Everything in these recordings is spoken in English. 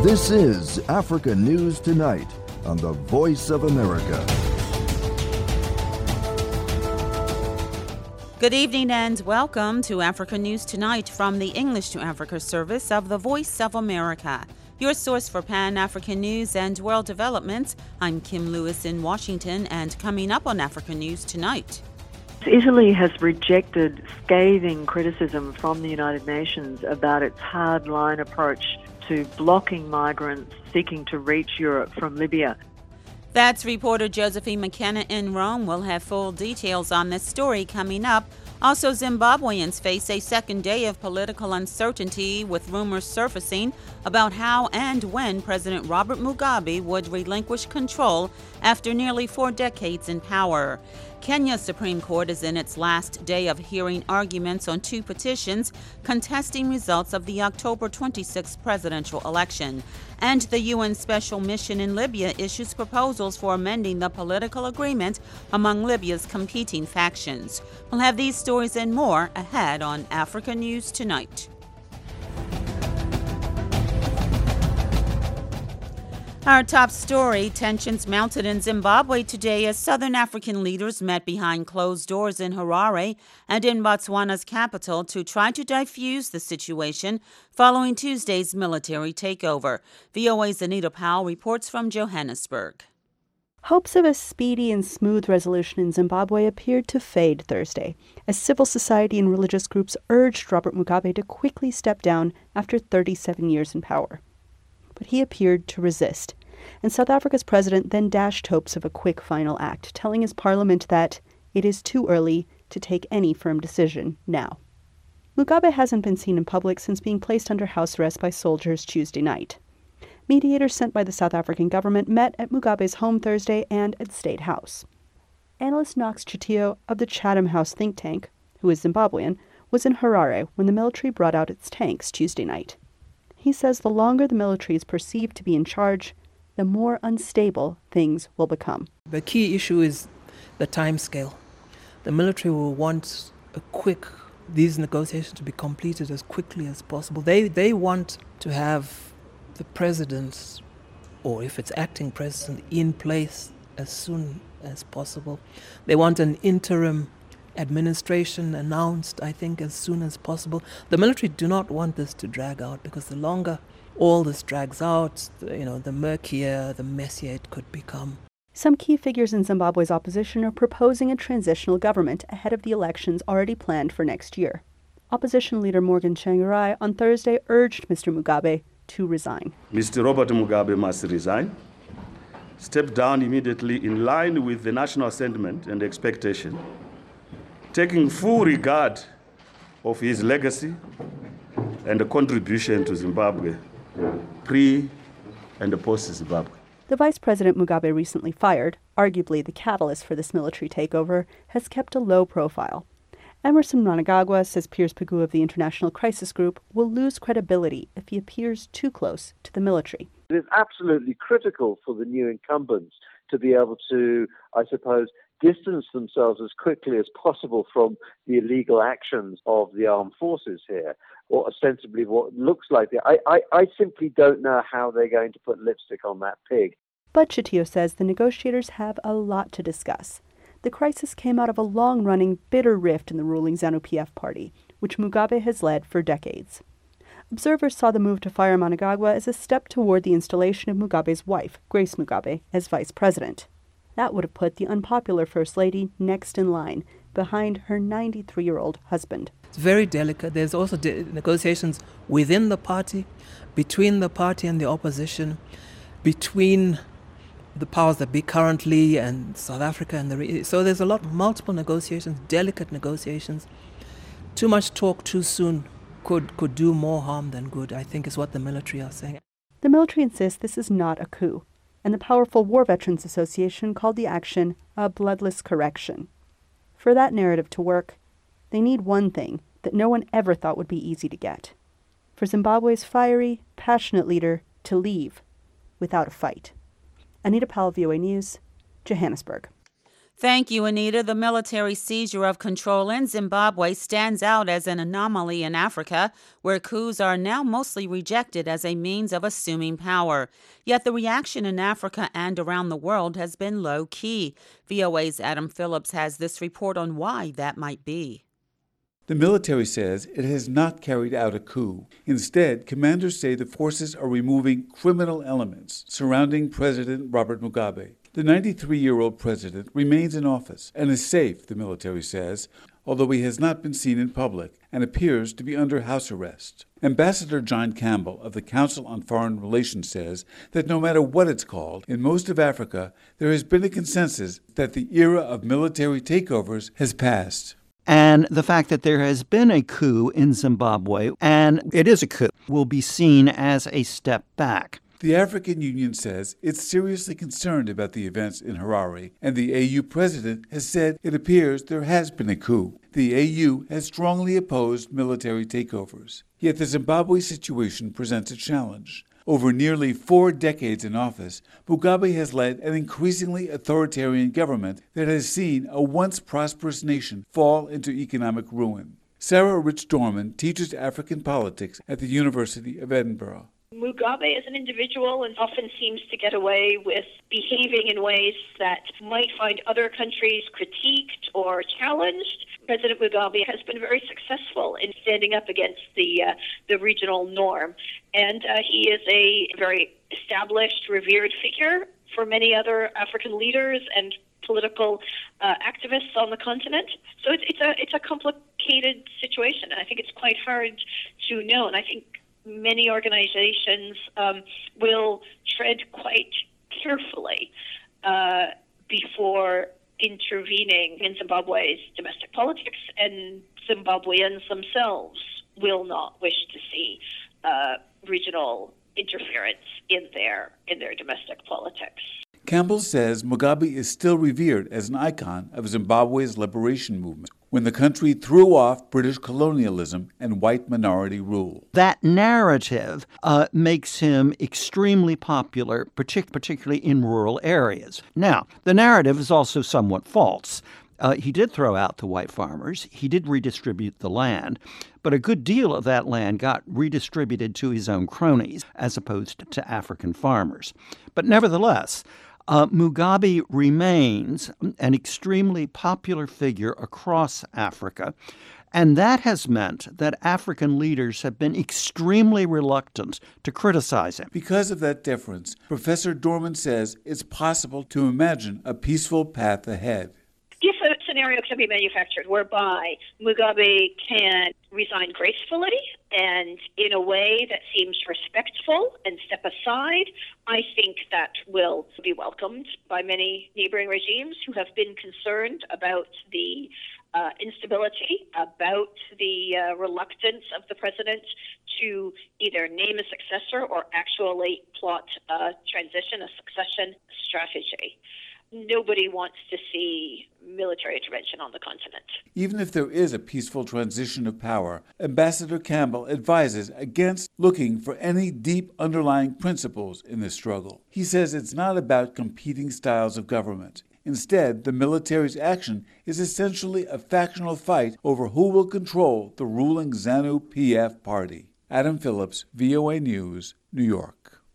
This is Africa News Tonight on the Voice of America. Good evening and welcome to Africa News Tonight from the English to Africa service of the Voice of America. Your source for Pan-African news and world developments. I'm Kim Lewis in Washington, and coming up on Africa News Tonight. Italy has rejected scathing criticism from the United Nations about its hard-line approach to blocking migrants seeking to reach Europe from Libya. That's reporter Josephine McKenna in Rome. We'll have full details on this story coming up. Also, Zimbabweans face a second day of political uncertainty, with rumors surfacing about how and when President Robert Mugabe would relinquish control after nearly 4 decades in power. Kenya's Supreme Court is in its last day of hearing arguments on 2 petitions contesting results of the October 26 presidential election. And the UN Special Mission in Libya issues proposals for amending the political agreement among Libya's competing factions. We'll have these stories and more ahead on Africa News Tonight. Our top story: tensions mounted in Zimbabwe today as Southern African leaders met behind closed doors in Harare and in Botswana's capital to try to diffuse the situation following Tuesday's military takeover. VOA's Anita Powell reports from Johannesburg. Hopes of a speedy and smooth resolution in Zimbabwe appeared to fade Thursday, as civil society and religious groups urged Robert Mugabe to quickly step down after 37 years in power. But he appeared to resist, and South Africa's president then dashed hopes of a quick final act, telling his parliament that it is too early to take any firm decision now. Mugabe hasn't been seen in public since being placed under house arrest by soldiers Tuesday night. Mediators sent by the South African government met at Mugabe's home Thursday and at State House. Analyst Knox Chitio of the Chatham House think tank, who is Zimbabwean, was in Harare when the military brought out its tanks Tuesday night. He says the longer the military is perceived to be in charge, the more unstable things will become. The key issue is the time scale. The military will want these negotiations to be completed as quickly as possible. They want to have the president, or if it's acting president, in place as soon as possible. They want an interim administration announced, I think, as soon as possible. The military do not want this to drag out, because the longer all this drags out, the murkier, the messier it could become. Some key figures in Zimbabwe's opposition are proposing a transitional government ahead of the elections already planned for next year. Opposition leader Morgan Tsvangirai on Thursday urged Mr. Mugabe to resign. Mr. Robert Mugabe must resign, step down immediately in line with the national sentiment and expectation, taking full regard of his legacy and contribution to Zimbabwe, pre- and post-Zimbabwe. The vice president Mugabe recently fired, arguably the catalyst for this military takeover, has kept a low profile. Emerson Mnangagwa says Piers Pagua of the International Crisis Group will lose credibility if he appears too close to the military. It is absolutely critical for the new incumbents to be able to, I suppose, distance themselves as quickly as possible from the illegal actions of the armed forces here, or ostensibly what looks like it. I simply don't know how they're going to put lipstick on that pig. But Chitio says the negotiators have a lot to discuss. The crisis came out of a long-running, bitter rift in the ruling ZANU-PF party, which Mugabe has led for decades. Observers saw the move to fire Mnangagwa as a step toward the installation of Mugabe's wife, Grace Mugabe, as vice president. That would have put the unpopular First Lady next in line, behind her 93-year-old husband. It's very delicate. There's also negotiations within the party, between the party and the opposition, between the powers that be currently and South Africa and so there's multiple negotiations, delicate negotiations. Too much talk too soon could do more harm than good, I think, is what the military are saying. The military insists this is not a coup, and the powerful War Veterans Association called the action a bloodless correction. For that narrative to work, they need one thing that no one ever thought would be easy to get: for Zimbabwe's fiery, passionate leader to leave without a fight. Anita Powell, VOA News, Johannesburg. Thank you, Anita. The military seizure of control in Zimbabwe stands out as an anomaly in Africa, where coups are now mostly rejected as a means of assuming power. Yet the reaction in Africa and around the world has been low-key. VOA's Adam Phillips has this report on why that might be. The military says it has not carried out a coup. Instead, commanders say the forces are removing criminal elements surrounding President Robert Mugabe. The 93-year-old president remains in office and is safe, the military says, although he has not been seen in public and appears to be under house arrest. Ambassador John Campbell of the Council on Foreign Relations says that no matter what it's called, in most of Africa, there has been a consensus that the era of military takeovers has passed. And the fact that there has been a coup in Zimbabwe, and it is a coup, will be seen as a step back. The African Union says it's seriously concerned about the events in Harare, and the AU president has said it appears there has been a coup. The AU has strongly opposed military takeovers. Yet the Zimbabwe situation presents a challenge. Over nearly 4 decades in office, Mugabe has led an increasingly authoritarian government that has seen a once prosperous nation fall into economic ruin. Sarah Rich Dorman teaches African politics at the University of Edinburgh. Mugabe as an individual and often seems to get away with behaving in ways that might find other countries critiqued or challenged. President Mugabe has been very successful in standing up against the regional norm. And he is a very established, revered figure for many other African leaders and political activists on the continent. So it's a complicated situation. And I think it's quite hard to know. And I think many organizations will tread quite carefully before intervening in Zimbabwe's domestic politics, and Zimbabweans themselves will not wish to see regional interference in their domestic politics. Campbell says Mugabe is still revered as an icon of Zimbabwe's liberation movement when the country threw off British colonialism and white minority rule. That narrative makes him extremely popular, particularly in rural areas. Now, the narrative is also somewhat false. He did throw out the white farmers. He did redistribute the land. But a good deal of that land got redistributed to his own cronies as opposed to African farmers. But nevertheless, Mugabe remains an extremely popular figure across Africa, and that has meant that African leaders have been extremely reluctant to criticize him. Because of that difference, Professor Dorman says it's possible to imagine a peaceful path ahead. If a scenario can be manufactured whereby Mugabe can resign gracefully and in a way that seems respectful and step aside, I think that will be welcomed by many neighboring regimes who have been concerned about the instability, about the reluctance of the president to either name a successor or actually plot a transition, a succession strategy. Nobody wants to see military intervention on the continent. Even if there is a peaceful transition of power, Ambassador Campbell advises against looking for any deep underlying principles in this struggle. He says it's not about competing styles of government. Instead, the military's action is essentially a factional fight over who will control the ruling ZANU-PF party. Adam Phillips, VOA News, New York.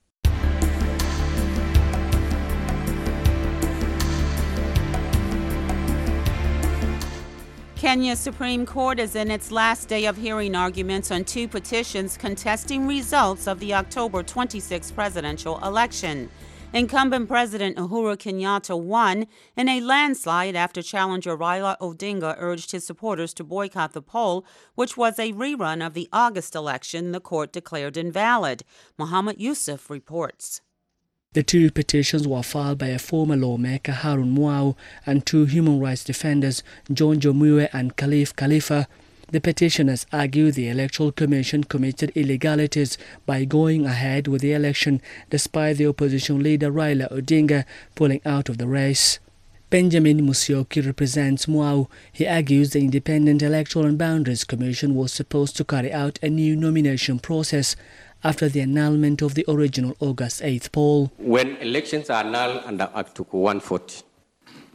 Kenya's Supreme Court is in its last day of hearing arguments on 2 petitions contesting results of the October 26 presidential election. Incumbent President Uhuru Kenyatta won in a landslide after challenger Raila Odinga urged his supporters to boycott the poll, which was a rerun of the August election the court declared invalid. Muhammad Yusuf reports. The 2 petitions were filed by a former lawmaker, Harun Mwau, and 2 human rights defenders, John Jomuwe and Khalif Khalifa. The petitioners argue the Electoral Commission committed illegalities by going ahead with the election despite the opposition leader Raila Odinga pulling out of the race. Benjamin Musyoki represents Mwau. He argues the Independent Electoral and Boundaries Commission was supposed to carry out a new nomination process after the annulment of the original August 8th poll. When elections are annulled under Article 140,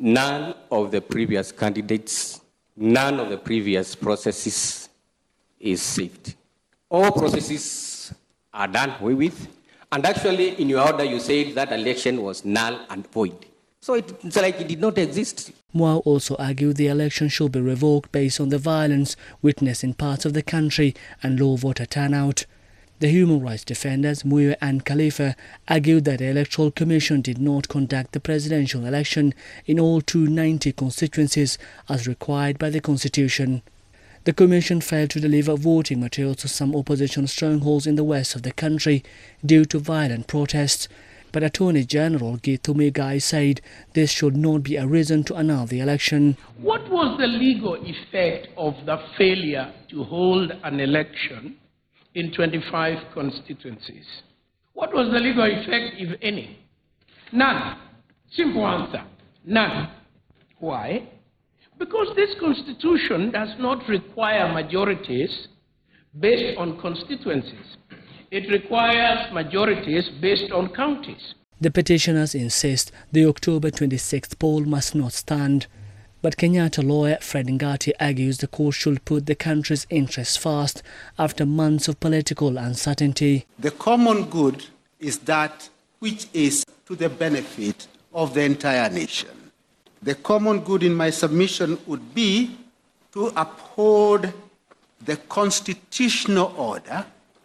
none of the previous candidates, none of the previous processes is saved. All processes are done away with. And actually, in your order, you said that election was null and void. So it's like it did not exist. Mwao also argued the election should be revoked based on the violence witnessed in parts of the country and low voter turnout. The human rights defenders, Muiwe and Khalifa, argued that the Electoral Commission did not conduct the presidential election in all 290 constituencies as required by the Constitution. The Commission failed to deliver voting materials to some opposition strongholds in the west of the country due to violent protests. But Attorney General Githu Muigai said this should not be a reason to annul the election. What was the legal effect of the failure to hold an election in 25 constituencies? What was the legal effect, if any? None. Simple answer. None. Why? Because this constitution does not require majorities based on constituencies. It requires majorities based on counties. The petitioners insist the October 26th poll must not stand. But Kenyatta lawyer Fred Ngati argues the court should put the country's interests first after months of political uncertainty. The common good is that which is to the benefit of the entire nation. The common good in my submission would be to uphold the constitutional order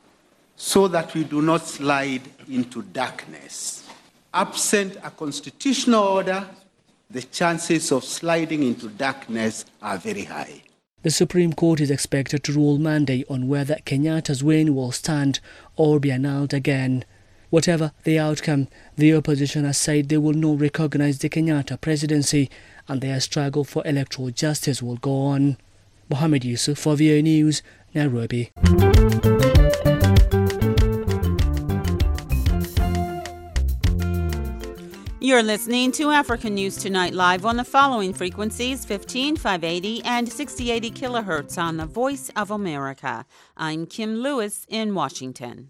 so that we do not slide into darkness. Absent a constitutional order, the chances of sliding into darkness are very high. The Supreme Court is expected to rule Monday on whether Kenyatta's win will stand or be annulled again. Whatever the outcome, the opposition has said they will not recognize the Kenyatta presidency and their struggle for electoral justice will go on. Mohammed Yusuf for VOA News, Nairobi. You're listening to African News Tonight live on the following frequencies: 15, 580, and 6080 kilohertz on the Voice of America. I'm Kim Lewis in Washington.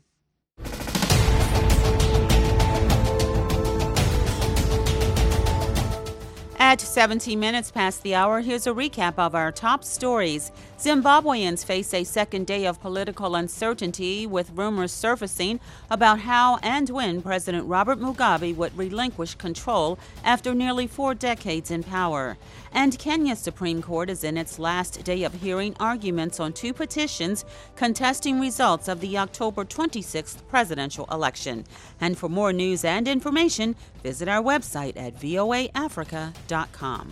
At 17 minutes past the hour, here's a recap of our top stories. Zimbabweans face a second day of political uncertainty, with rumors surfacing about how and when President Robert Mugabe would relinquish control after nearly 4 decades in power. And Kenya's Supreme Court is in its last day of hearing arguments on 2 petitions contesting results of the October 26th presidential election. And for more news and information, visit our website at voaafrica.com.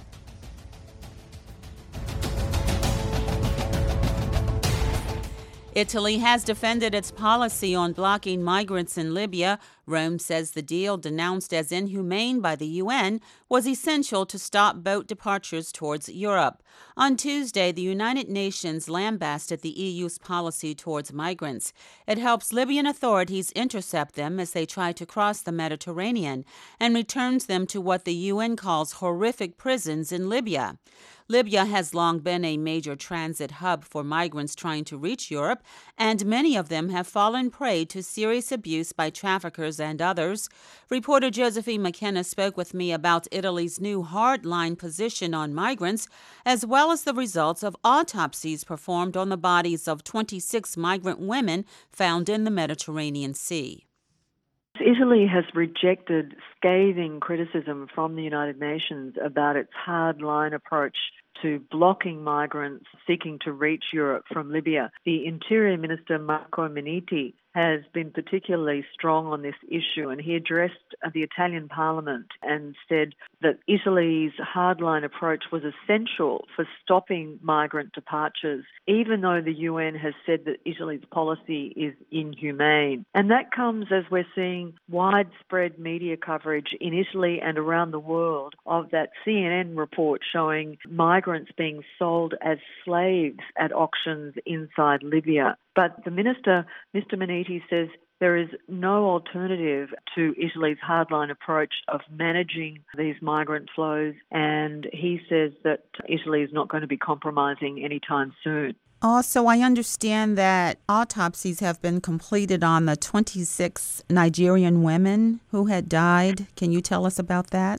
Italy has defended its policy on blocking migrants in Libya. Rome says the deal, denounced as inhumane by the UN, was essential to stop boat departures towards Europe. On Tuesday, the United Nations lambasted the EU's policy towards migrants. It helps Libyan authorities intercept them as they try to cross the Mediterranean and returns them to what the UN calls horrific prisons in Libya. Libya has long been a major transit hub for migrants trying to reach Europe, and many of them have fallen prey to serious abuse by traffickers and others. Reporter Josephine McKenna spoke with me about Italy's new hard-line position on migrants, as well as the results of autopsies performed on the bodies of 26 migrant women found in the Mediterranean Sea. Italy has rejected scathing criticism from the United Nations about its hard-line approach to blocking migrants seeking to reach Europe from Libya. The Interior Minister, Marco Minniti, has been particularly strong on this issue, and he addressed the Italian Parliament and said that Italy's hardline approach was essential for stopping migrant departures, even though the UN has said that Italy's policy is inhumane. And that comes as we're seeing widespread media coverage in Italy and around the world of that CNN report showing migrants being sold as slaves at auctions inside Libya. But the minister, Mr. Minniti, says there is no alternative to Italy's hardline approach of managing these migrant flows, and he says that Italy is not going to be compromising anytime soon. Also, I understand that autopsies have been completed on the 26 Nigerian women who had died. Can you tell us about that?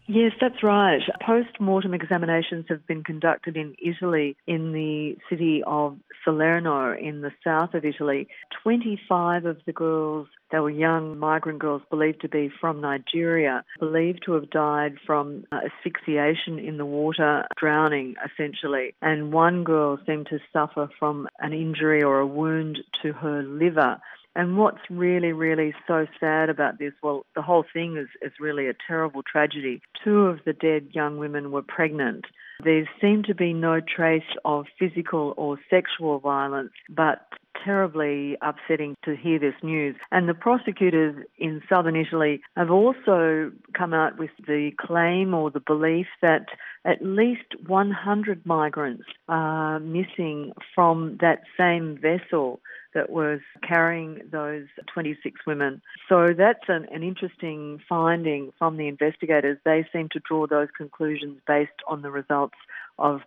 Yes, that's right. Post-mortem examinations have been conducted in Italy, in the city of Salerno in the south of Italy. 25 of the girls, they were young migrant girls believed to be from Nigeria, believed to have died from asphyxiation in the water, drowning essentially. And one girl seemed to suffer from an injury or a wound to her liver. And what's really, really so sad about this, well, the whole thing is really a terrible tragedy. 2 of the dead young women were pregnant. There seemed to be no trace of physical or sexual violence, but terribly upsetting to hear this news. And the prosecutors in southern Italy have also come out with the claim or the belief that at least 100 migrants are missing from that same vessel that was carrying those 26 women. So that's an interesting finding from the investigators. They seem to draw those conclusions based on the results of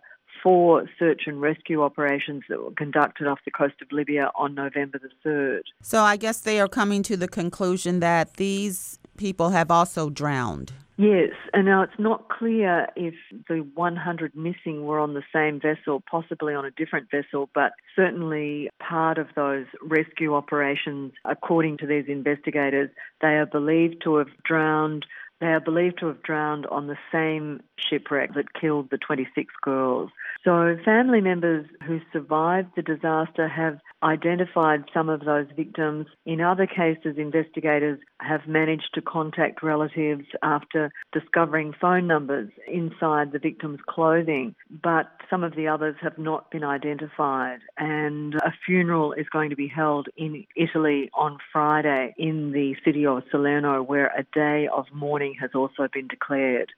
4 search and rescue operations that were conducted off the coast of Libya on November the 3rd. So I guess they are coming to the conclusion that these people have also drowned. Yes, and now it's not clear if the 100 missing were on the same vessel, possibly on a different vessel, but certainly part of those rescue operations, according to these investigators, they are believed to have drowned. They are believed to have drowned on the same shipwreck that killed the 26 girls. So family members who survived the disaster have identified some of those victims. In other cases, investigators have managed to contact relatives after discovering phone numbers inside the victims' clothing, but some of the others have not been identified. And a funeral is going to be held in Italy on Friday in the city of Salerno, where a day of mourning has also been declared.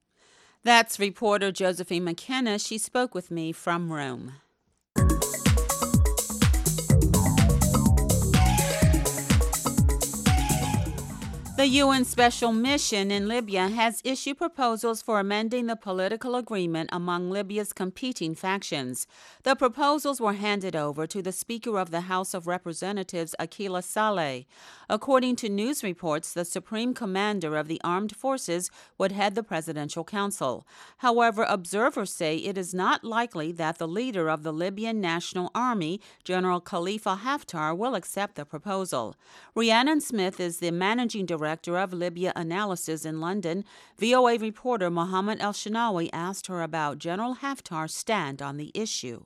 That's reporter Josephine McKenna. She spoke with me from Rome. The UN Special Mission in Libya has issued proposals for amending the political agreement among Libya's competing factions. The proposals were handed over to the Speaker of the House of Representatives, Akila Saleh. According to news reports, the Supreme Commander of the Armed Forces would head the Presidential Council. However, observers say it is not likely that the leader of the Libyan National Army, General Khalifa Haftar, will accept the proposal. Rhiannon Smith is the managing director of Libya Analysis in London. VOA reporter Mohammed El-Shinawi asked her about General Haftar's stand on the issue.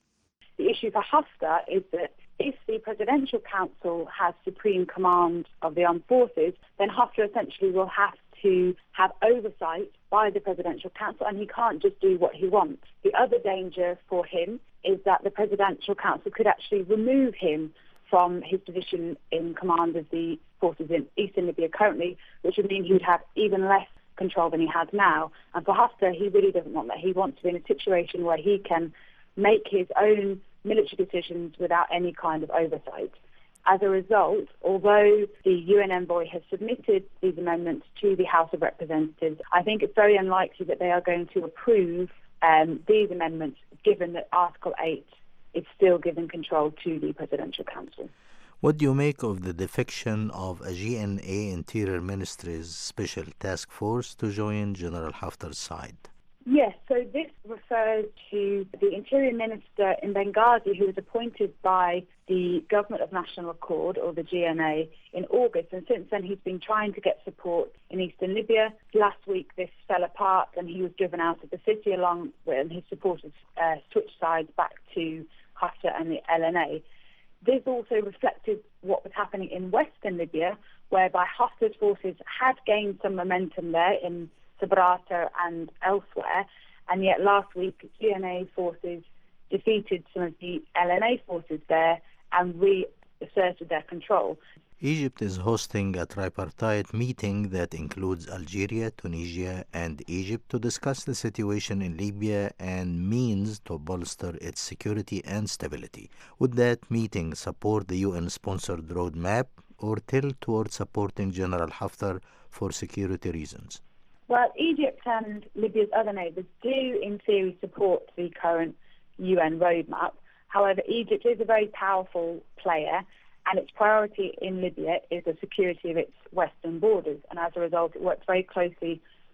The issue for Haftar is that if the Presidential Council has supreme command of the armed forces, then Haftar essentially will have to have oversight by the Presidential Council, and he can't just do what he wants. The other danger for him is that the Presidential Council could actually remove him from his position in command of the forces in eastern Libya currently, which would mean he would have even less control than he has now. And for Haftar, he really doesn't want that. He wants to be in a situation where he can make his own military decisions without any kind of oversight. As a result, although the UN envoy has submitted these amendments to the House of Representatives, I think it's very unlikely that they are going to approve these amendments, given that Article 8 is still giving control to the Presidential Council. What do you make of the defection of a GNA Interior Ministry's Special Task Force to join General Haftar's side? Yes, so this refers to the Interior Minister in Benghazi, who was appointed by the Government of National Accord, or the GNA, in August. And since then, he's been trying to get support in eastern Libya. Last week, this fell apart, and he was driven out of the city along with, and his supporters switched sides back to Haftar and the LNA. This also reflected what was happening in western Libya, whereby Haftar's forces had gained some momentum there in Sabratha and elsewhere, and yet last week GNA forces defeated some of the LNA forces there and reasserted their control. Egypt is hosting a tripartite meeting that includes Algeria, Tunisia, and Egypt to discuss the situation in Libya and means to bolster its security and stability. Would that meeting support the UN-sponsored roadmap or tilt towards supporting General Haftar for security reasons? Well, Egypt and Libya's other neighbours do, in theory, support the current UN roadmap. However, Egypt is a very powerful player, and its priority in Libya is the security of its western borders. And as a result, it works very closely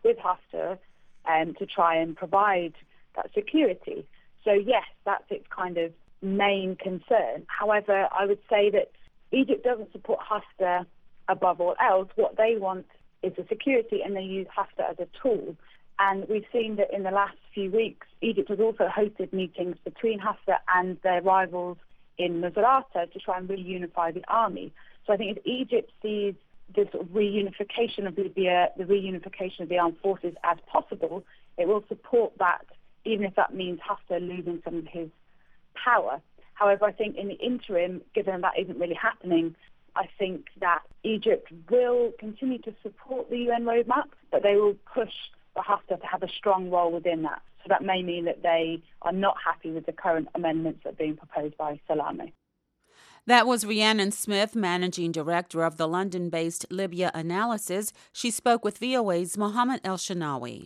with Haftar to try and provide that security. So yes, that's its kind of main concern. However, I would say that Egypt doesn't support Haftar above all else. What they want is the security, and they use Haftar as a tool. And we've seen that in the last few weeks, Egypt has also hosted meetings between Haftar and their rivals in Misrata to try and reunify the army. So I think if Egypt sees this sort of reunification of Libya, the reunification of the armed forces as possible, it will support that, even if that means Haftar losing some of his power. However, I think in the interim, given that isn't really happening, I think that Egypt will continue to support the UN roadmap, but they will push for Haftar to have a strong role within that. So that may mean that they are not happy with the current amendments that are being proposed by Salameh. That was Rhiannon Smith, Managing Director of the London-based Libya Analysis. She spoke with VOA's Mohammed El-Shanawi.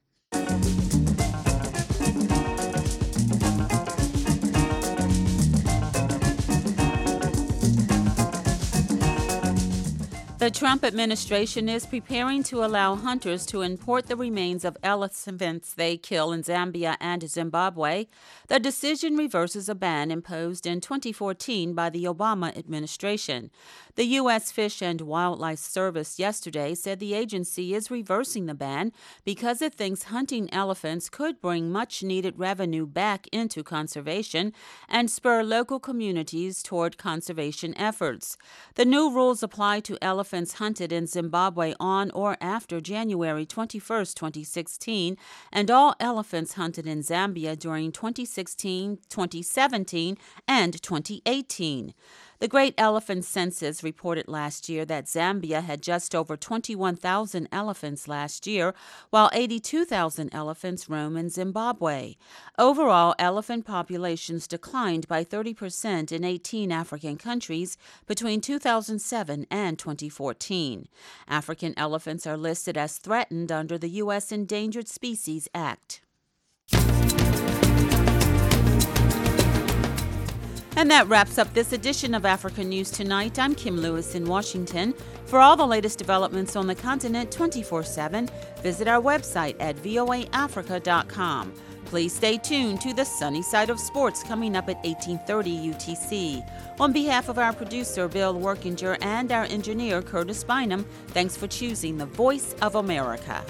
The Trump administration is preparing to allow hunters to import the remains of elephants they kill in Zambia and Zimbabwe. The decision reverses a ban imposed in 2014 by the Obama administration. The U.S. Fish and Wildlife Service yesterday said the agency is reversing the ban because it thinks hunting elephants could bring much-needed revenue back into conservation and spur local communities toward conservation efforts. The new rules apply to elephants hunted in Zimbabwe on or after January 21, 2016, and all elephants hunted in Zambia during 2016, 2017, and 2018. The Great Elephant Census reported last year that Zambia had just over 21,000 elephants last year, while 82,000 elephants roam in Zimbabwe. Overall, elephant populations declined by 30% in 18 African countries between 2007 and 2014. African elephants are listed as threatened under the U.S. Endangered Species Act. And that wraps up this edition of Africa News Tonight. I'm Kim Lewis in Washington. For all the latest developments on the continent 24/7, visit our website at voaafrica.com. Please stay tuned to the Sunny Side of Sports coming up at 18:30 UTC. On behalf of our producer, Bill Workinger, and our engineer, Curtis Bynum, thanks for choosing the Voice of America.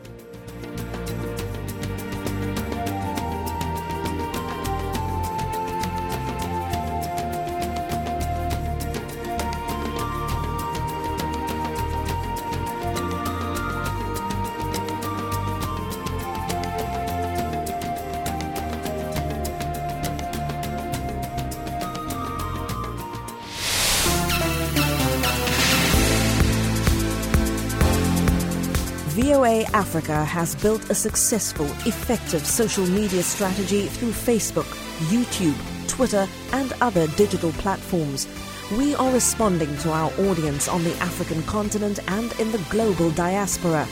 VOA Africa has built a successful, effective social media strategy through Facebook, YouTube, Twitter, and other digital platforms. We are responding to our audience on the African continent and in the global diaspora.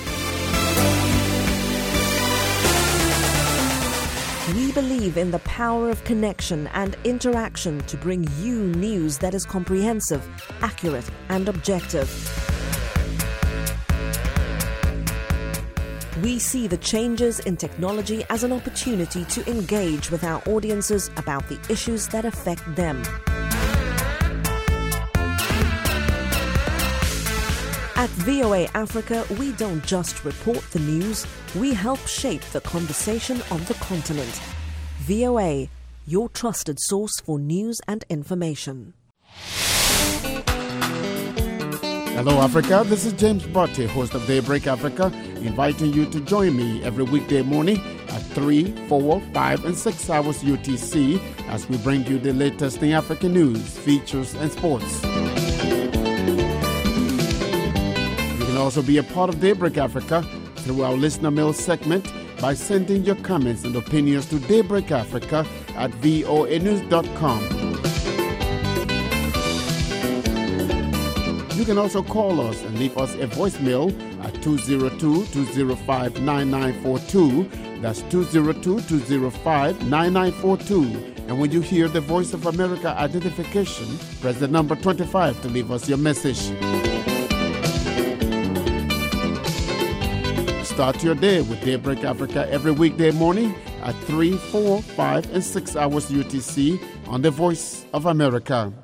We believe in the power of connection and interaction to bring you news that is comprehensive, accurate, and objective. We see the changes in technology as an opportunity to engage with our audiences about the issues that affect them. At VOA Africa, we don't just report the news, we help shape the conversation on the continent. VOA, your trusted source for news and information. Hello Africa, this is James Botte, host of Daybreak Africa, inviting you to join me every weekday morning at 3, 4, 5, and 6 hours UTC as we bring you the latest in African news, features, and sports. You can also be a part of Daybreak Africa through our listener mail segment by sending your comments and opinions to daybreakafrica@voanews.com. You can also call us and leave us a voicemail at 202-205-9942. That's 202-205-9942. And when you hear the Voice of America identification, press the number 25 to leave us your message. Start your day with Daybreak Africa every weekday morning at 3, 4, 5, and 6 hours UTC on the Voice of America.